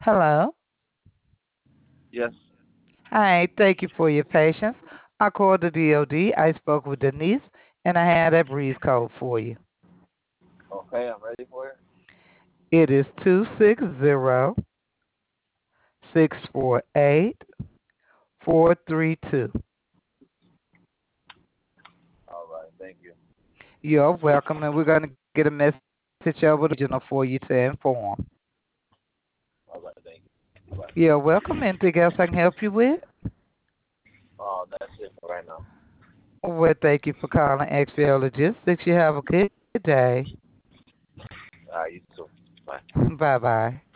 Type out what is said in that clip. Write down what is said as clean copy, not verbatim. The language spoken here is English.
Hello. Yes. Hi, thank you for your patience. I called the DOD. I spoke with Denise, and I had a brief code for you. Okay, I'm ready for it. It is 260-648-432. All right, thank you. You're welcome, and we're going to get a message over to the regional for you to inform. All right, thank you. Bye. You're welcome. Anything else I can help you with? Oh, that's it for right now. Well, thank you for calling XPL Logistics. You have a good day. You too. Bye. Bye bye.